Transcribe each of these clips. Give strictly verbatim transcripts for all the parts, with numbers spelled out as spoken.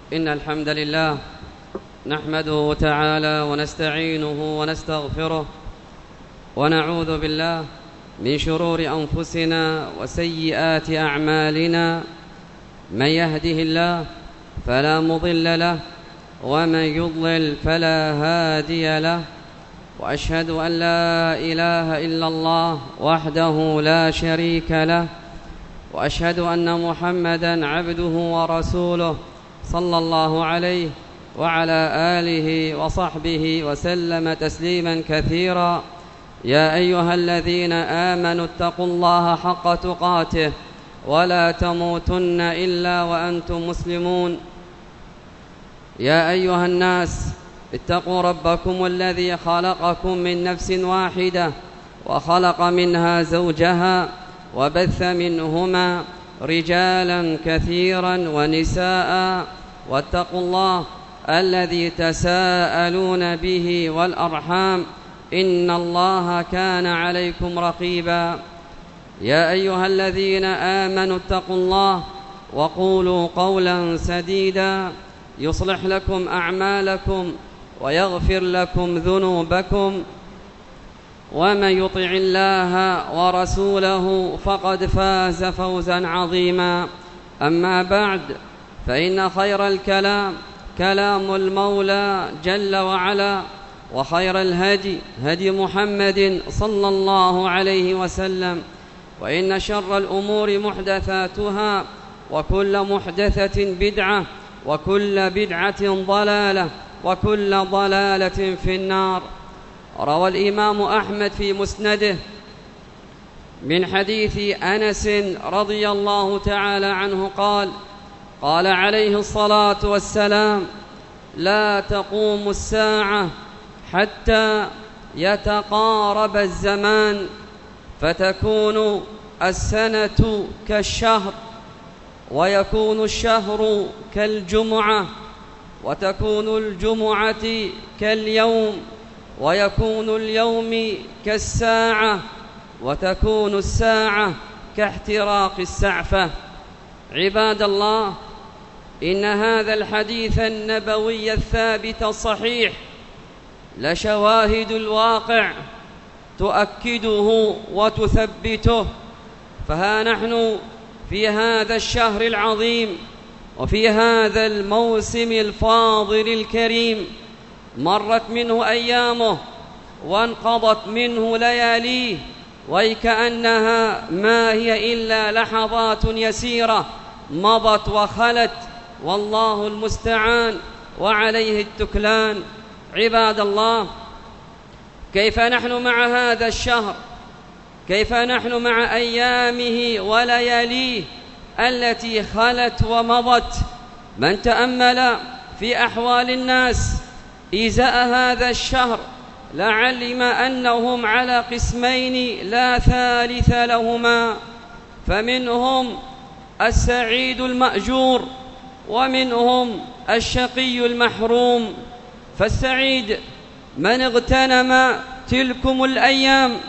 إن الحمد لله نحمده تعالى ونستعينه ونستغفره ونعوذ بالله من شرور أنفسنا وسيئات أعمالنا. من يهده الله فلا مضل له ومن يضلل فلا هادي له، وأشهد أن لا إله إلا الله وحده لا شريك له، وأشهد أن محمدًا عبده ورسوله صلى الله عليه وعلى آله وصحبه وسلم تسليمًا كثيرا. يا أيها الذين آمنوا اتقوا الله حق تقاته ولا تموتن إلا وأنتم مسلمون. يا أيها الناس اتقوا ربكم الذي خلقكم من نفس واحدة وخلق منها زوجها وبث منهما رجالا كثيرا ونساء، واتقوا الله الذي تساءلون به والأرحام إن الله كان عليكم رقيبا. يا أيها الذين آمنوا اتقوا الله وقولوا قولا سديدا يصلح لكم أعمالكم ويغفر لكم ذنوبكم، ومن يطع الله ورسوله فقد فاز فوزا عظيما. أما بعد، فإن خير الكلام كلام المولى جل وعلا، وخير الهدي هدي محمد صلى الله عليه وسلم، وإن شر الأمور محدثاتها، وكل محدثة بدعة، وكل بدعة ضلالة، وكل ضلالة في النار. روى الإمام أحمد في مسنده من حديث أنس رضي الله تعالى عنه قال: قال عليه الصلاة والسلام: لا تقوم الساعة حتى يتقارب الزمان، فتكون السنة كالشهر، ويكون الشهر كالجمعة، وتكون الجمعة كاليوم، ويكون اليوم كالساعة، وتكون الساعة كاحتراق السعفة. عباد الله، إن هذا الحديث النبوي الثابت الصحيح لشواهد الواقع تؤكده وتثبته. فها نحن في هذا الشهر العظيم وفي هذا الموسم الفاضل الكريم، مرت منه أيامه وانقضت منه لياليه، وكأنها ما هي إلا لحظات يسيرة مضت وخلت، والله المستعان وعليه التكلان. عباد الله، كيف نحن مع هذا الشهر؟ كيف نحن مع أيامه ولياليه التي خلت ومضت؟ من تأمل في أحوال الناس إزاء هذا الشهر لعلم أنهم على قسمين لا ثالث لهما، فمنهم السعيد المأجور، ومنهم الشقي المحروم. فالسعيد من اغتنم تلكم الأيام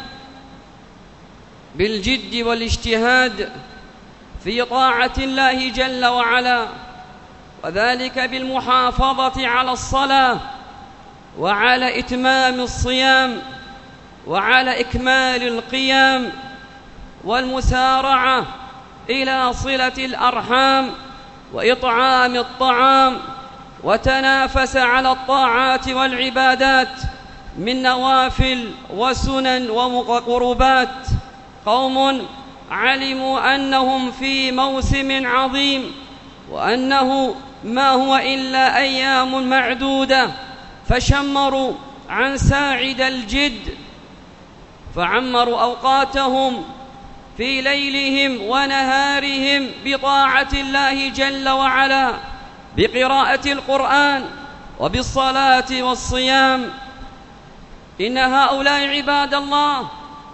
بالجد والاجتهاد في طاعة الله جل وعلا، وذلك بالمحافظة على الصلاة، وعلى إتمام الصيام، وعلى إكمال القيام، والمسارعة إلى صلة الأرحام وإطعام الطعام، وتنافس على الطاعات والعبادات من نوافل وسنن وقربات. قوم علموا أنهم في موسم عظيم، وأنه ما هو إلا أيام معدودة، فشمروا عن ساعد الجد، فعمروا أوقاتهم في ليلهم ونهارهم بطاعة الله جل وعلا، بقراءة القرآن وبالصلاة والصيام. إن هؤلاء عباد الله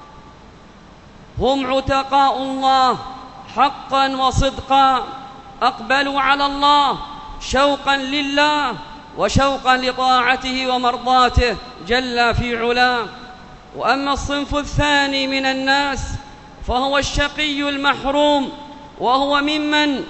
هم عتقاء الله حقا وصدقا، أقبلوا على الله شوقا لله وشوقا لطاعته ومرضاته جل في علاه. وأما الصنف الثاني من الناس فهو الشقي المحروم، وهو ممن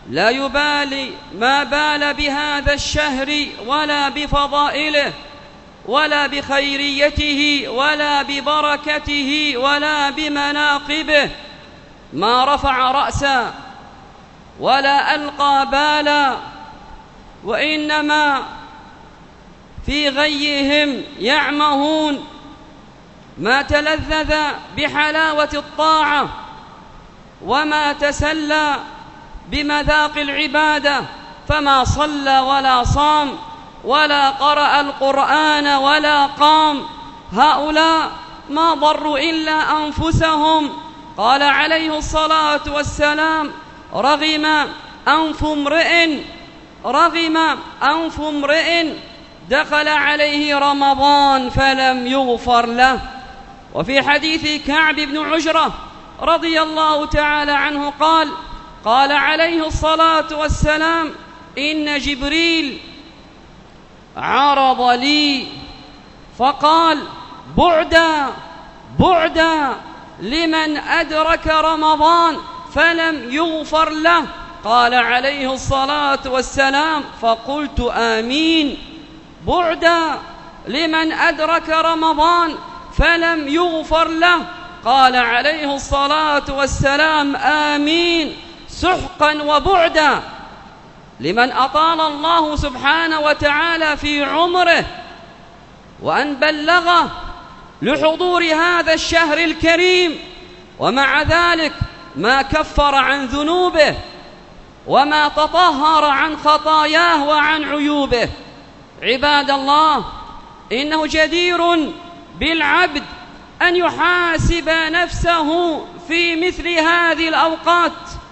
لا يبالي ما بال بهذا الشهر ولا بفضائله ولا بخيريته ولا ببركته ولا بمناقبه، ما رفع رأسا ولا ألقى بالا، وإنما في غيهم يعمهون، ما تلذذ بحلاوة الطاعة وما تسلى بمذاق العبادة، فما صلى ولا صام ولا قرأ القرآن ولا قام. هؤلاء ما ضروا إلا أنفسهم. قال عليه الصلاة والسلام: رغم أنف امرئ رغم أنف امرئ دخل عليه رمضان فلم يغفر له. وفي حديث كعب بن عجرة رضي الله تعالى عنه قال: قال عليه الصلاة والسلام: إن جبريل عرض لي فقال: بعدا بعدا لمن أدرك رمضان فلم يغفر له. قال عليه الصلاة والسلام: فقلت آمين. بعدا لمن أدرك رمضان فلم يغفر له. قال عليه الصلاة والسلام: آمين. سحقا وبعدا لمن أطال الله سبحانه وتعالى في عمره وأن بلغه لحضور هذا الشهر الكريم، ومع ذلك ما كفر عن ذنوبه وما تطهر عن خطاياه وعن عيوبه. عباد الله، إنه جدير بالعبد أن يحاسب نفسه في مثل هذه الأوقات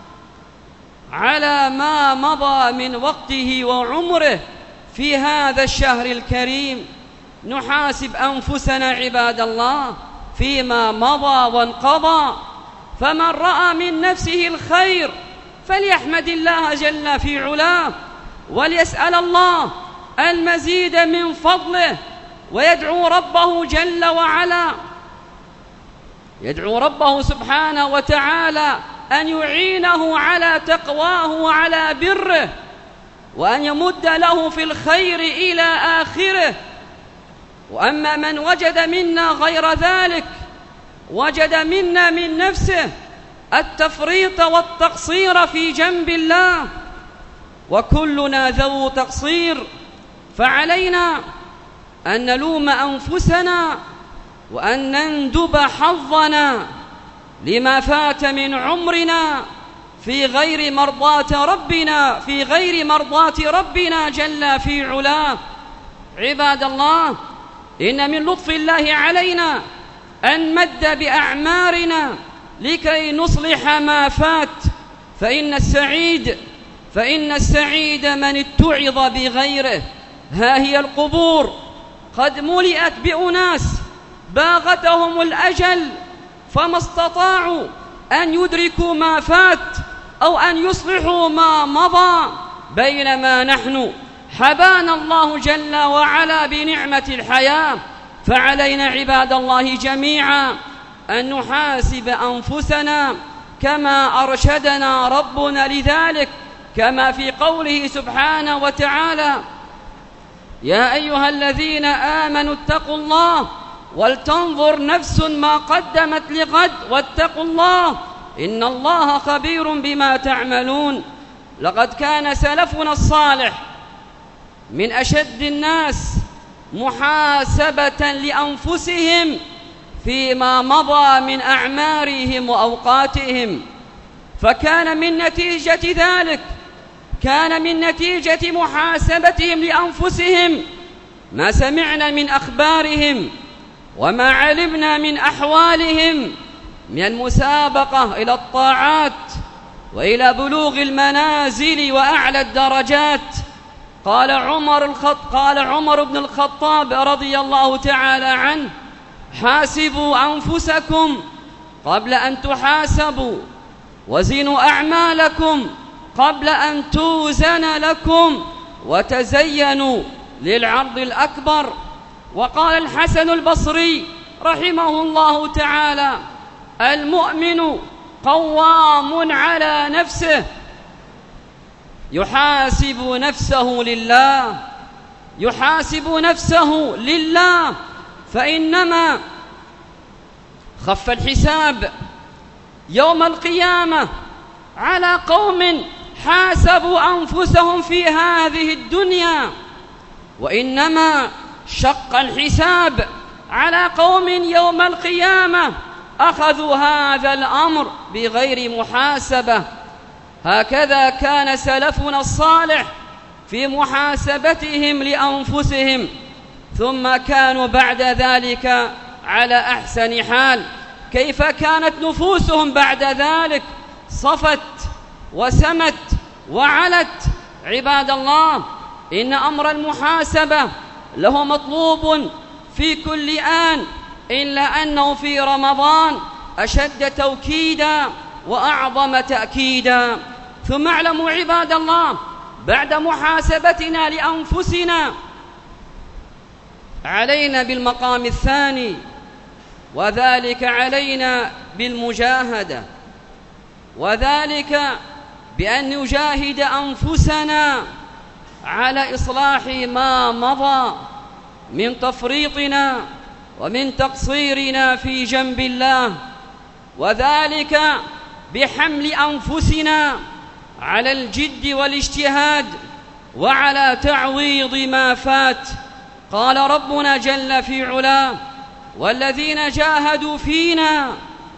على ما مضى من وقته وعمره في هذا الشهر الكريم. نحاسب أنفسنا عباد الله فيما مضى وانقضى، فمن رأى من نفسه الخير فليحمد الله جل في علاه وليسأل الله المزيد من فضله، ويدعو ربه جل وعلا يدعو ربه سبحانه وتعالى أن يعينه على تقواه وعلى بره، وأن يمد له في الخير إلى آخره. وأما من وجد منا غير ذلك، وجد منا من نفسه التفريط والتقصير في جنب الله، وكلنا ذو تقصير، فعلينا أن نلوم أنفسنا وأن نندب حظنا لما فات من عمرنا في غير مرضاة ربنا في غير مرضاة ربنا جل في علاه. عباد الله، إن من لطف الله علينا أن مد بأعمارنا لكي نصلح ما فات، فإن السعيد فإن السعيد من اتعظ بغيره. ها هي القبور قد ملئت بأناس باغتهم الأجل فما استطاعوا أن يدركوا ما فات أو أن يصلحوا ما مضى، بينما نحن حبانا الله جل وعلا بنعمة الحياة. فعلينا عباد الله جميعا أن نحاسب أنفسنا كما أرشدنا ربنا لذلك، كما في قوله سبحانه وتعالى: يا أيها الذين آمنوا اتقوا الله ولتنظر نفس ما قدمت لغد واتقوا الله إن الله خبير بما تعملون. لقد كان سلفنا الصالح من أشد الناس محاسبة لأنفسهم فيما مضى من أعمارهم وأوقاتهم، فكان من نتيجة ذلك كان من نتيجة محاسبتهم لأنفسهم ما سمعنا من أخبارهم وما علمنا من أحوالهم من المسابقة إلى الطاعات وإلى بلوغ المنازل وأعلى الدرجات. قال عمر الخط قال عمر بن الخطاب رضي الله تعالى عنه: حاسبوا أنفسكم قبل أن تحاسبوا، وزنوا أعمالكم قبل أن توزن لكم، وتزينوا للعرض الأكبر. وقال الحسن البصري رحمه الله تعالى: المؤمن قوام على نفسه يحاسب نفسه لله، يحاسب نفسه لله، فإنما خف الحساب يوم القيامة على قوم حاسبوا أنفسهم في هذه الدنيا، وإنما شق الحساب على قوم يوم القيامة أخذوا هذا الأمر بغير محاسبة. هكذا كان سلفنا الصالح في محاسبتهم لأنفسهم، ثم كانوا بعد ذلك على أحسن حال. كيف كانت نفوسهم بعد ذلك؟ صفت وسمت وعلت. عباد الله، إن أمر المحاسبة له مطلوب في كل آن، إلا أنه في رمضان أشد توكيدا وأعظم تأكيدا. ثم اعلموا عباد الله، بعد محاسبتنا لأنفسنا علينا بالمقام الثاني، وذلك علينا بالمجاهدة، وذلك بأن نجاهد أنفسنا على إصلاح ما مضى من تفريطنا ومن تقصيرنا في جنب الله، وذلك بحمل أنفسنا على الجد والاجتهاد وعلى تعويض ما فات. قال ربنا جل في علاه: والذين جاهدوا فينا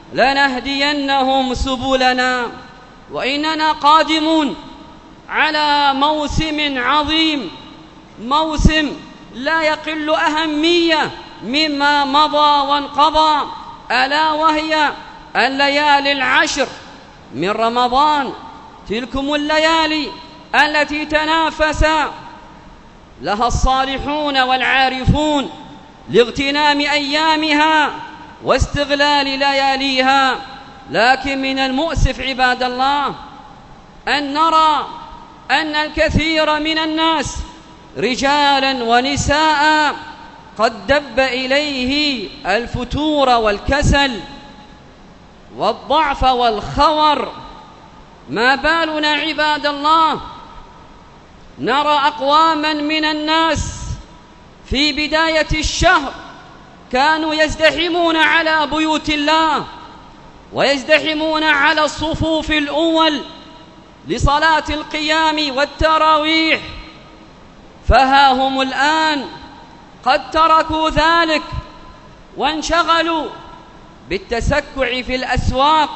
لنهدينهم سبلنا. وإننا قادمون على موسم عظيم، موسم لا يقل أهمية مما مضى وانقضى، ألا وهي الليالي العشر من رمضان. تلكم الليالي التي تنافس لها الصالحون والعارفون لاغتنام أيامها واستغلال لياليها. لكن من المؤسف عباد الله أن نرى أن الكثير من الناس رجالا ونساء قد دب إليه الفتور والكسل والضعف والخور. ما بالنا عباد الله نرى أقواما من الناس في بداية الشهر كانوا يزدحمون على بيوت الله ويزدحمون على الصفوف الأول لصلاة القيام والتراويح، فها هم الآن قد تركوا ذلك وانشغلوا بالتسكع في الأسواق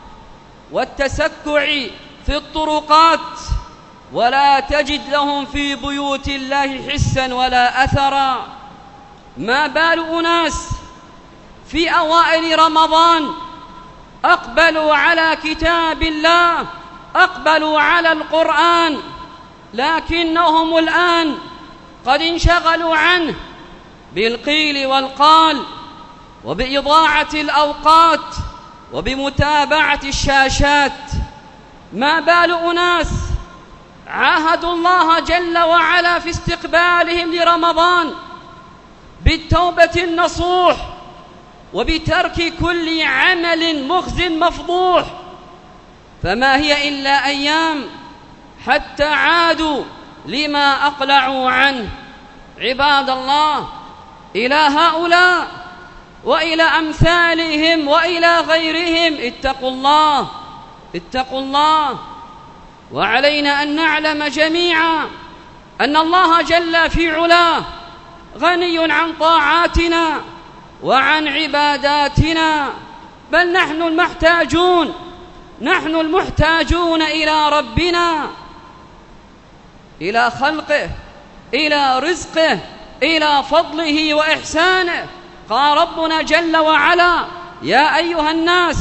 والتسكع في الطرقات، ولا تجد لهم في بيوت الله حسا ولا أثرا. ما بال أناس في أوائل رمضان أقبلوا على كتاب الله، أقبلوا على القرآن، لكنهم الآن قد انشغلوا عنه بالقيل والقال وبإضاعة الأوقات وبمتابعة الشاشات. ما بال أناس عاهدوا الله جل وعلا في استقبالهم لرمضان بالتوبة النصوح وبترك كل عمل مخز مفضوح، فما هي إلا أيام حتى عادوا لما أقلعوا عنه. عباد الله، إلى هؤلاء وإلى أمثالهم وإلى غيرهم اتقوا الله، اتقوا الله. وعلينا أن نعلم جميعا أن الله جل في علاه غني عن طاعاتنا وعن عباداتنا، بل نحن المحتاجون، نحن المحتاجون إلى ربنا، إلى خلقه، إلى رزقه، إلى فضله وإحسانه. قال ربنا جل وعلا: يا أيها الناس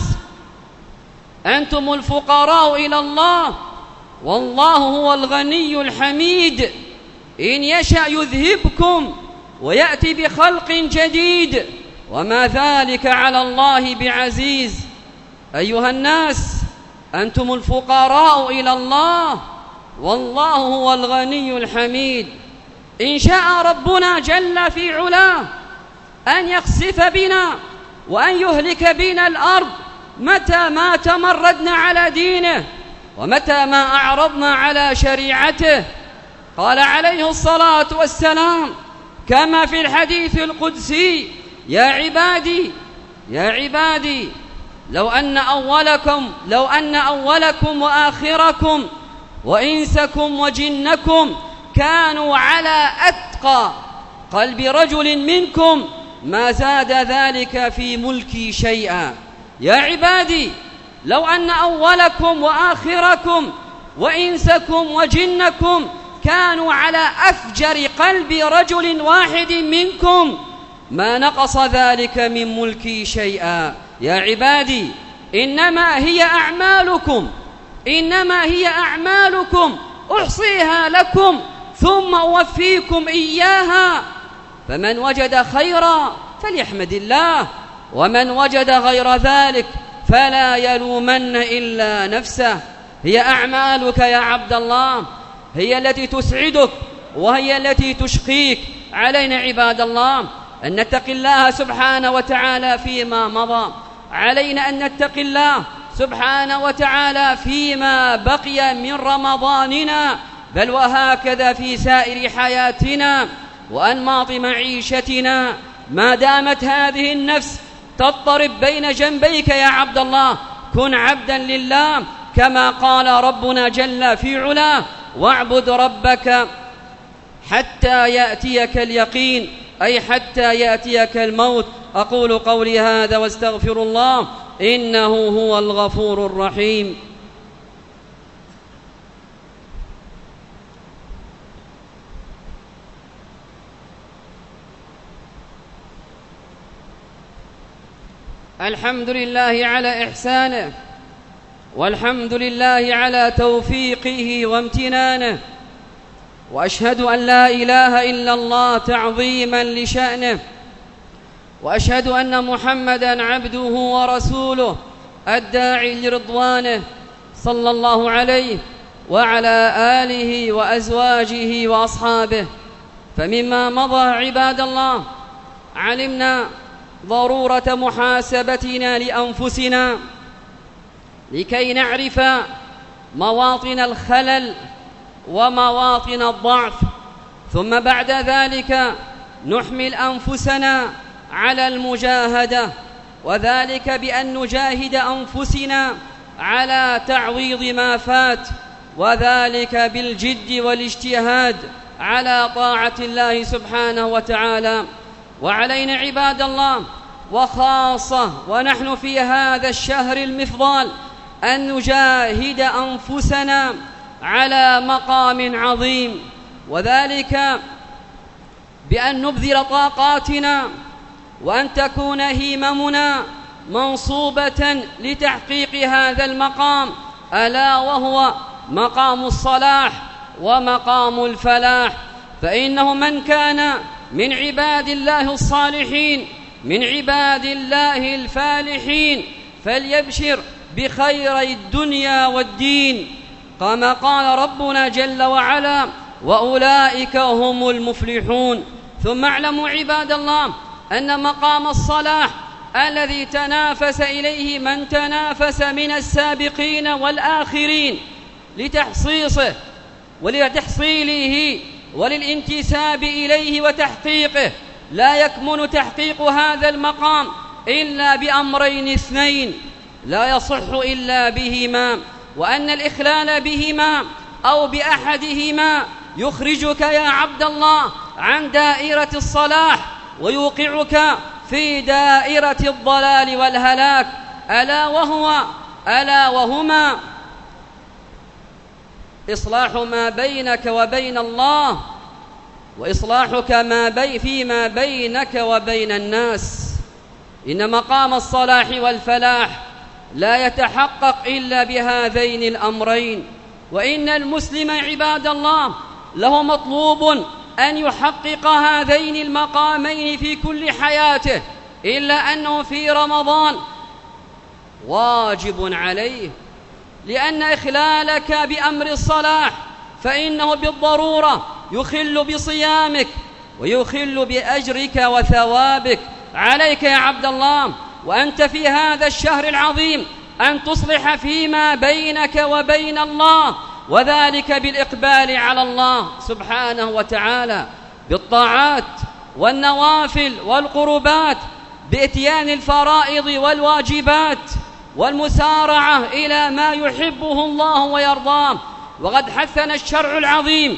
أنتم الفقراء إلى الله والله هو الغني الحميد، إن يشأ يذهبكم ويأتي بخلق جديد وما ذلك على الله بعزيز. أيها الناس أنتم الفقراء إلى الله والله هو الغني الحميد. إن شاء ربنا جل في علاه أن يخسف بنا وأن يهلك بنا الأرض متى ما تمردنا على دينه ومتى ما أعرضنا على شريعته قال عليه الصلاة والسلام كما في الحديث القدسي: يا عبادي يا عبادي لو أن أولكم لو أن أولكم وآخركم وإنسكم وجنكم كانوا على أتقى قلب رجل منكم ما زاد ذلك في ملكي شيئا. يا عبادي لو أن أولكم وآخركم وإنسكم وجنكم كانوا على أفجر قلب رجل واحد منكم ما نقص ذلك من ملكي شيئا. يا عبادي إنما هي أعمالكم إنما هي أعمالكم أحصيها لكم ثم أوفيكم إياها، فمن وجد خيرا فليحمد الله، ومن وجد غير ذلك فلا يلومن إلا نفسه. هي أعمالك يا عبد الله هي التي تسعدك وهي التي تشقيك. علينا عباد الله أن نتقي الله سبحانه وتعالى فيما مضى، علينا أن نتقي الله سبحانه وتعالى فيما بقي من رمضاننا، بل وهكذا في سائر حياتنا وأنماط معيشتنا، ما دامت هذه النفس تضطرب بين جنبيك يا عبد الله كن عبدا لله، كما قال ربنا جل في علاه: واعبد ربك حتى يأتيك اليقين، أي حتى يأتيك الموت. أقول قولي هذا واستغفر الله إنه هو الغفور الرحيم. الحمد لله على إحسانه، والحمد لله على توفيقه وامتنانه، وأشهد أن لا إله إلا الله تعظيما لشأنه، وأشهد أن محمدا عبده ورسوله الداعي لرضوانه، صلى الله عليه وعلى آله وأزواجه وأصحابه. فمما مضى عباد الله علمنا ضرورة محاسبتنا لأنفسنا لكي نعرف مواطن الخلل ومواطن الضعف، ثم بعد ذلك نحمل أنفسنا على المجاهدة، وذلك بأن نجاهد أنفسنا على تعويض ما فات، وذلك بالجد والاجتهاد على طاعة الله سبحانه وتعالى. وعلينا عباد الله وخاصة ونحن في هذا الشهر المفضال أن نجاهد أنفسنا على مقام عظيم، وذلك بأن نبذل طاقاتنا وأن تكون هممنا منصوبة لتحقيق هذا المقام، ألا وهو مقام الصلاح ومقام الفلاح. فإنه من كان من عباد الله الصالحين من عباد الله الفالحين فليبشر بخيري الدنيا والدين، كما قال ربنا جل وعلا: وأولئك هم المفلحون. ثم اعلموا عباد الله أن مقام الصلاح الذي تنافس إليه من تنافس من السابقين والآخرين لتحصيصه ولتحصيله وللانتساب إليه وتحقيقه، لا يكمن تحقيق هذا المقام إلا بأمرين اثنين لا يصح إلا بهما، وأن الإخلال بهما أو بأحدهما يخرجك يا عبد الله عن دائرة الصلاح ويوقعك في دائرة الضلال والهلاك، ألا وهو ألا وهما إصلاح ما بينك وبين الله، وإصلاحك ما بي فيما بينك وبين الناس. إن مقام الصلاح والفلاح لا يتحقق إلا بهذين الأمرين، وإن المسلم عباد الله له مطلوب أن يحقق هذين المقامين في كل حياته، إلا أنه في رمضان واجب عليه، لأن إخلالك بأمر الصلاح فإنه بالضرورة يخل بصيامك ويخل بأجرك وثوابك. عليك يا عبد الله وأنت في هذا الشهر العظيم أن تصلح فيما بينك وبين الله، وذلك بالإقبال على الله سبحانه وتعالى بالطاعات والنوافل والقربات، بإتيان الفرائض والواجبات، والمسارعة إلى ما يحبه الله ويرضاه. وقد حثنا الشرع العظيم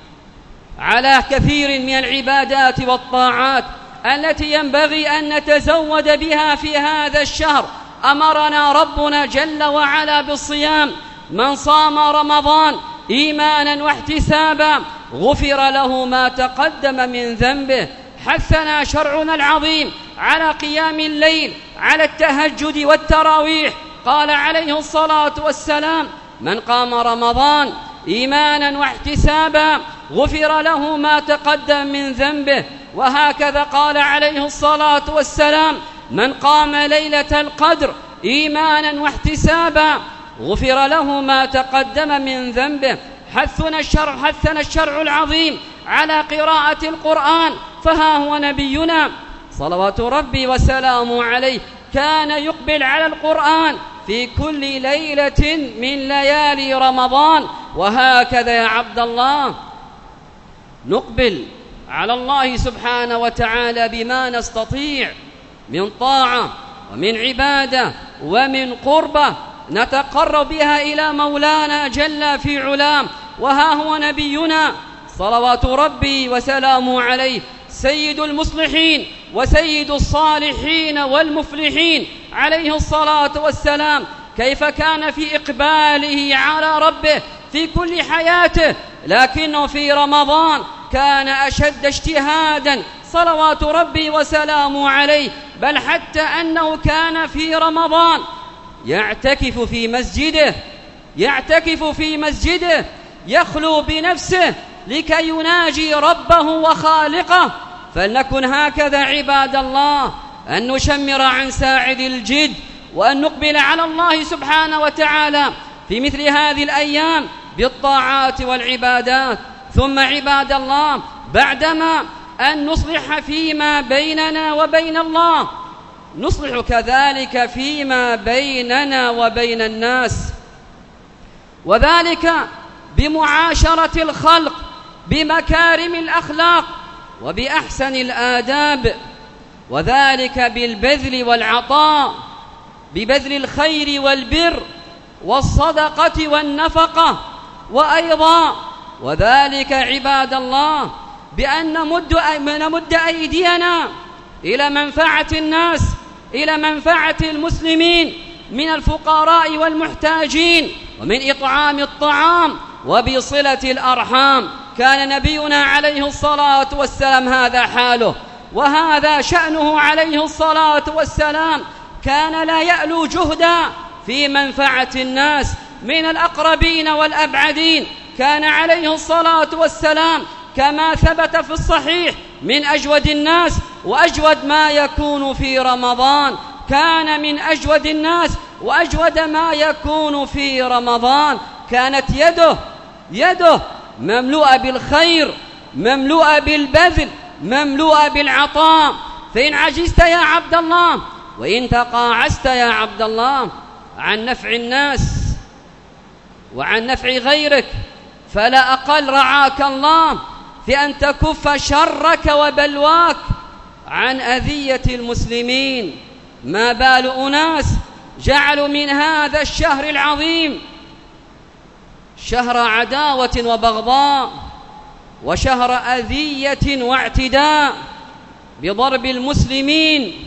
على كثير من العبادات والطاعات التي ينبغي أن نتزود بها في هذا الشهر. أمرنا ربنا جل وعلا بالصيام: من صام رمضان إيمانا واحتسابا غفر له ما تقدم من ذنبه. حثنا شرعنا العظيم على قيام الليل، على التهجد والتراويح. قال عليه الصلاة والسلام: من قام رمضان إيمانا واحتسابا غفر له ما تقدم من ذنبه. وهكذا قال عليه الصلاة والسلام: من قام ليلة القدر إيمانا واحتسابا غفر له ما تقدم من ذنبه. حثنا الشرع, حثنا الشرع العظيم على قراءة القرآن، فها هو نبينا صلوات ربي وسلامه عليه كان يقبل على القرآن في كل ليلة من ليالي رمضان. وهكذا يا عبد الله نقبل على الله سبحانه وتعالى بما نستطيع من طاعة ومن عبادة ومن قربة نتقرب بها إلى مولانا جل في علام. وها هو نبينا صلوات ربي وسلامه عليه سيد المصلحين وسيد الصالحين والمفلحين عليه الصلاة والسلام، كيف كان في إقباله على ربه في كل حياته، لكنه في رمضان كان أشد اجتهادا صلوات ربي وسلامه عليه. بل حتى أنه كان في رمضان يعتكف في مسجده يعتكف في مسجده يخلو بنفسه لكي يناجي ربه وخالقه. فلنكن هكذا عباد الله، أن نشمر عن ساعد الجد، وأن نقبل على الله سبحانه وتعالى في مثل هذه الأيام بالطاعات والعبادات. ثم عباد الله، بعدما أن نصلح فيما بيننا وبين الله، نصلح كذلك فيما بيننا وبين الناس، وذلك بمعاشرة الخلق بمكارم الأخلاق وبأحسن الآداب، وذلك بالبذل والعطاء، ببذل الخير والبر والصدقة والنفقة. وأيضا وذلك عباد الله بأن نمد, نمد أيدينا إلى منفعة الناس، إلى منفعة المسلمين من الفقراء والمحتاجين، ومن إطعام الطعام وبصلة الأرحام. كان نبينا عليه الصلاة والسلام هذا حاله وهذا شأنه عليه الصلاة والسلام، كان لا يألو جهدا في منفعة الناس من الأقربين والأبعدين. كان عليه الصلاة والسلام كما ثبت في الصحيح من أجود الناس، وأجود ما يكون في رمضان، كان من أجود الناس وأجود ما يكون في رمضان. كانت يده يده مملوءة بالخير، مملوءة بالبذل، مملوءة بالعطاء. فإن عجزت يا عبد الله وإن تقاعست يا عبد الله عن نفع الناس وعن نفع غيرك، فلا أقل رعاك الله في أن تكف شرك وبلواك عن أذية المسلمين. ما بال أناس جعلوا من هذا الشهر العظيم شهر عداوة وبغضاء، وشهر أذية واعتداء بضرب المسلمين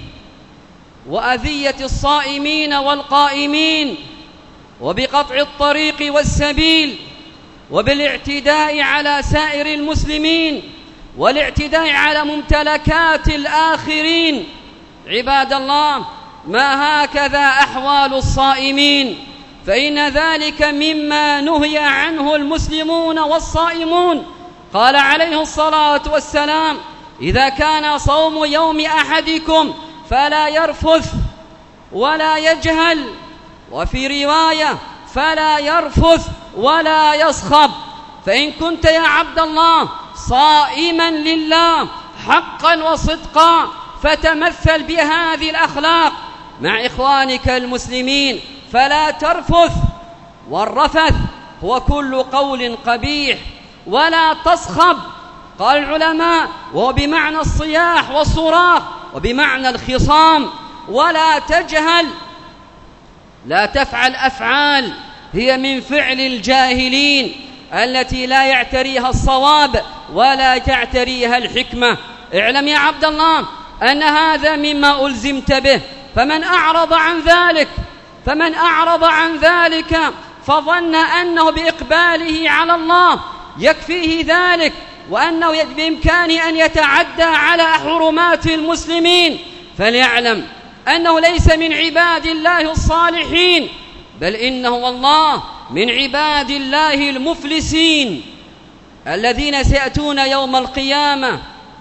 وأذية الصائمين والقائمين، وبقطع الطريق والسبيل، وبالاعتداء على سائر المسلمين، والاعتداء على ممتلكات الآخرين. عباد الله، ما هكذا أحوال الصائمين، فإن ذلك مما نهي عنه المسلمون والصائمون. قال عليه الصلاة والسلام: إذا كان صوم يوم أحدكم فلا يرفث ولا يجهل، وفي رواية فلا يرفث ولا يصخب. فإن كنت يا عبد الله صائما لله حقا وصدقا فتمثل بهذه الأخلاق مع إخوانك المسلمين فلا ترفث، والرفث هو كل قول قبيح. ولا تصخب، قال العلماء، وهو بمعنى الصياح والصراخ وبمعنى الخصام. ولا تجهل، لا تفعل أفعال هي من فعل الجاهلين التي لا يعتريها الصواب ولا تعتريها الحكمة. اعلم يا عبد الله أن هذا مما ألزمت به، فمن أعرض عن ذلك فمن أعرض عن ذلك فظن أنه بإقباله على الله يكفيه ذلك، وأنه بإمكانه أن يتعدى على حرمات المسلمين، فليعلم أنه ليس من عباد الله الصالحين، بل إنه والله من عباد الله المفلسين الذين سيأتون يوم القيامة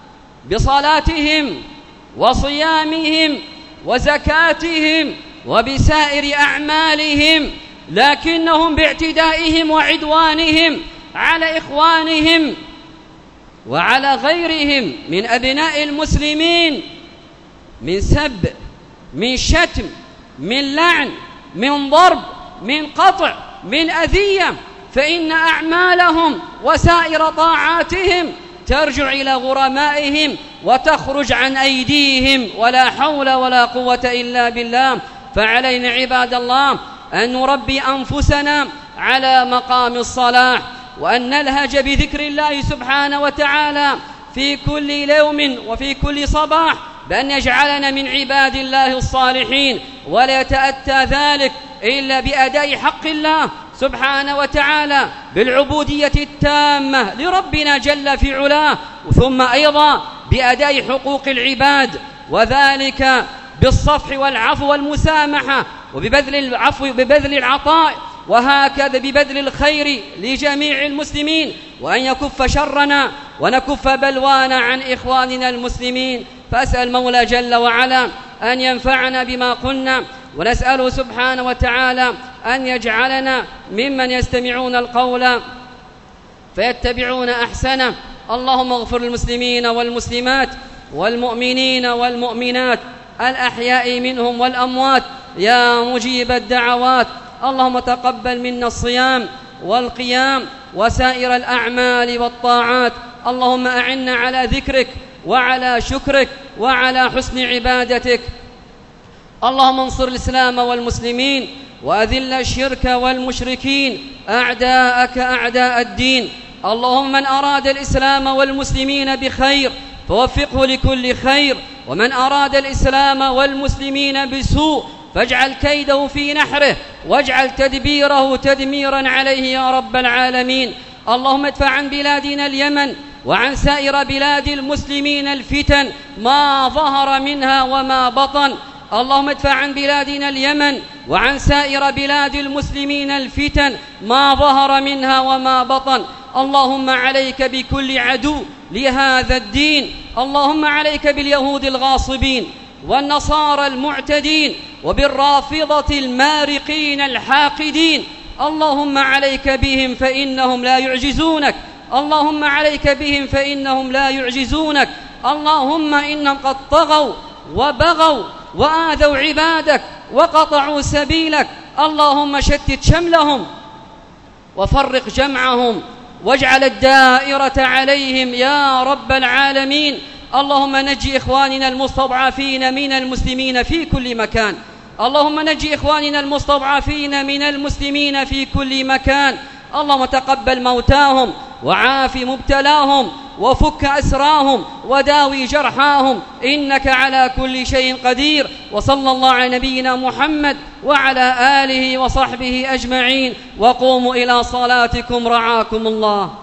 بصلاتهم وصيامهم وزكاتهم وبسائر أعمالهم، لكنهم باعتدائهم وعدوانهم على إخوانهم وعلى غيرهم من أبناء المسلمين من سب، من شتم، من لعن، من ضرب، من قطع، من أذية، فإن أعمالهم وسائر طاعاتهم ترجع إلى غرمائهم وتخرج عن أيديهم، ولا حول ولا قوة إلا بالله. فعلينا عباد الله أن نربي أنفسنا على مقام الصلاح، وأن نلهج بذكر الله سبحانه وتعالى في كل يوم وفي كل صباح، بأن يجعلنا من عباد الله الصالحين، ولا يتأتى ذلك إلا بأداء حق الله سبحانه وتعالى بالعبودية التامة لربنا جل في علاه، ثم أيضا بأداء حقوق العباد، وذلك بالصفح والعفو والمسامحة، وببذل العفو ببذل العطاء، وهكذا ببذل الخير لجميع المسلمين، وأن يكف شرنا ونكف بلوانا عن إخواننا المسلمين. فأسأل المولى جل وعلا أن ينفعنا بما قلنا، ونسأله سبحانه وتعالى أن يجعلنا ممن يستمعون القول فيتبعون أحسنه. اللهم اغفر للمسلمين والمسلمات والمؤمنين والمؤمنات الأحياء منهم والأموات يا مجيب الدعوات. اللهم تقبل منا الصيام والقيام وسائر الأعمال والطاعات. اللهم أعنا على ذكرك وعلى شكرك وعلى حسن عبادتك. اللهم انصر الإسلام والمسلمين وأذل الشرك والمشركين أعداءك أعداء الدين. اللهم من أراد الإسلام والمسلمين بخير فوفقه لكل خير، ومن أراد الإسلام والمسلمين بسوء فاجعل كيده في نحره، واجعل تدبيره تدميرا عليه يا رب العالمين. اللهم ادفع عن بلادنا اليمن وعن سائر بلاد المسلمين الفتن ما ظهر منها وما بطن. اللهم ادفع عن بلادنا اليمن وعن سائر بلاد المسلمين الفتن ما ظهر منها وما بطن. اللهم عليك بكل عدو لهذا الدين، اللهم عليك باليهود الغاصبين والنصارى المعتدين وبالرافضة المارقين الحاقدين. اللهم عليك بهم فإنهم لا يعجزونك، اللهم عليك بهم فإنهم لا يعجزونك. اللهم إنهم قد طغوا وبغوا وآذوا عبادك وقطعوا سبيلك. اللهم شتت شملهم وفرق جمعهم واجعل الدائرة عليهم يا رب العالمين. اللهم نجي إخواننا المستضعفين من المسلمين في كل مكان، اللهم نجي إخواننا المستضعفين من المسلمين في كل مكان. اللهم تقبل موتاهم وعاف مبتلاهم وفك أسراهم وداوي جرحاهم، إنك على كل شيء قدير. وصلى الله على نبينا محمد وعلى آله وصحبه أجمعين، وقوموا إلى صلاتكم رعاكم الله.